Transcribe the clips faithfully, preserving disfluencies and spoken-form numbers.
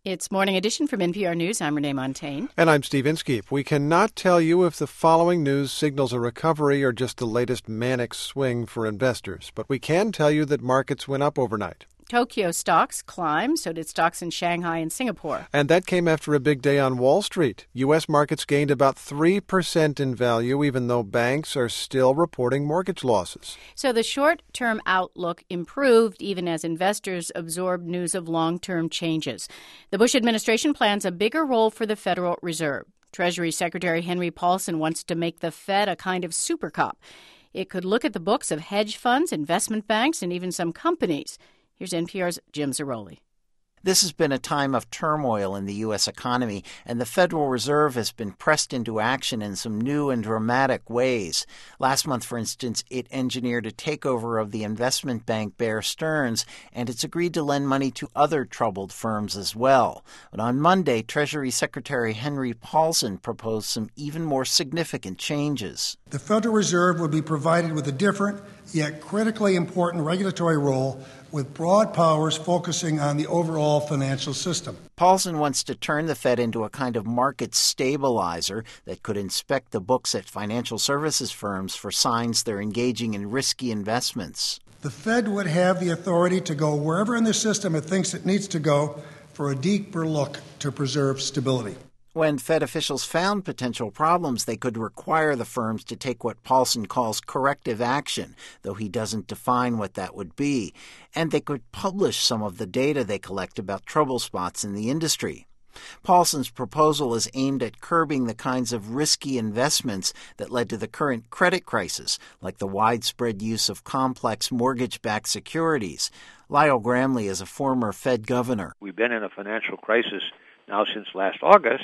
It's Morning Edition from N P R News. I'm Renee Montaigne. And I'm Steve Inskeep. We cannot tell you if the following news signals a recovery or just the latest manic swing for investors, but we can tell you that markets went up overnight. Tokyo stocks climbed, so did stocks in Shanghai and Singapore. And that came after a big day on Wall Street. U S markets gained about three percent in value, even though banks are still reporting mortgage losses. So the short-term outlook improved even as investors absorbed news of long-term changes. The Bush administration plans a bigger role for the Federal Reserve. Treasury Secretary Henry Paulson wants to make the Fed a kind of super cop. It could look at the books of hedge funds, investment banks, and even some companies. Here's N P R's Jim Zarroli. This has been a time of turmoil in the U S economy, and the Federal Reserve has been pressed into action in some new and dramatic ways. Last month, for instance, it engineered a takeover of the investment bank Bear Stearns, and it's agreed to lend money to other troubled firms as well. But on Monday, Treasury Secretary Henry Paulson proposed some even more significant changes. The Federal Reserve would be provided with a different, yet critically important regulatory role with broad powers focusing on the overall financial system. Paulson wants to turn the Fed into a kind of market stabilizer that could inspect the books at financial services firms for signs they're engaging in risky investments. The Fed would have the authority to go wherever in the system it thinks it needs to go for a deeper look to preserve stability. When Fed officials found potential problems, they could require the firms to take what Paulson calls corrective action, though he doesn't define what that would be. And they could publish some of the data they collect about trouble spots in the industry. Paulson's proposal is aimed at curbing the kinds of risky investments that led to the current credit crisis, like the widespread use of complex mortgage-backed securities. Lyle Gramley is a former Fed governor. We've been in a financial crisis now since last August,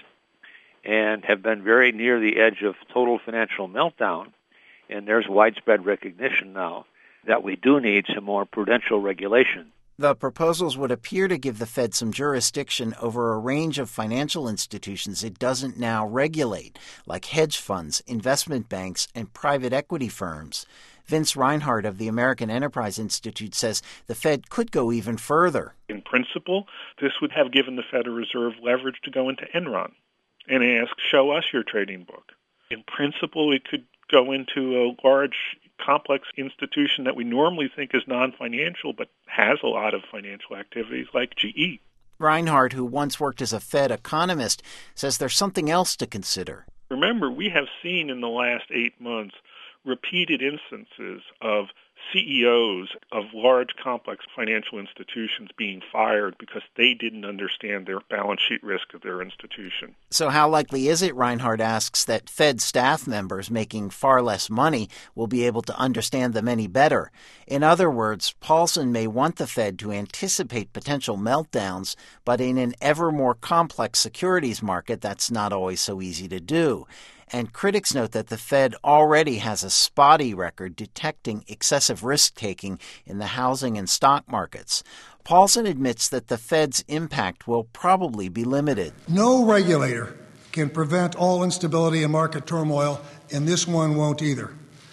and have been very near the edge of total financial meltdown. And there's widespread recognition now that we do need some more prudential regulation. The proposals would appear to give the Fed some jurisdiction over a range of financial institutions it doesn't now regulate, like hedge funds, investment banks, and private equity firms. Vince Reinhardt of the American Enterprise Institute says the Fed could go even further. In principle, this would have given the Federal Reserve leverage to go into Enron and ask, show us your trading book. In principle, it could go into a large, complex institution that we normally think is non-financial but has a lot of financial activities like G E. Reinhardt, who once worked as a Fed economist, says there's something else to consider. Remember, we have seen in the last eight months repeated instances of C E Os of large, complex financial institutions being fired because they didn't understand their balance sheet risk of their institution. So how likely is it, Reinhardt asks, that Fed staff members making far less money will be able to understand them any better? In other words, Paulson may want the Fed to anticipate potential meltdowns, but in an ever more complex securities market, that's not always so easy to do. And critics note that the Fed already has a spotty record detecting excessive risk-taking in the housing and stock markets. Paulson admits that the Fed's impact will probably be limited. No regulator can prevent all instability and market turmoil, and this one won't either.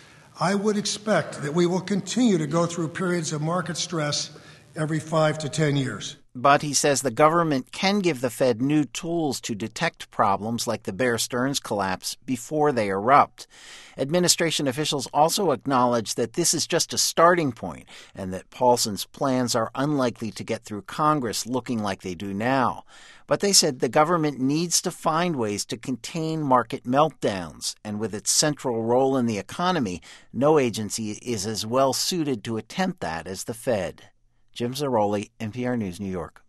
I would expect that we will continue to go through periods of market stress every five to ten years. But he says the government can give the Fed new tools to detect problems like the Bear Stearns collapse before they erupt. Administration officials also acknowledge that this is just a starting point and that Paulson's plans are unlikely to get through Congress looking like they do now. But they said the government needs to find ways to contain market meltdowns, and with its central role in the economy, no agency is as well suited to attempt that as the Fed. Jim Zarroli, N P R News, New York.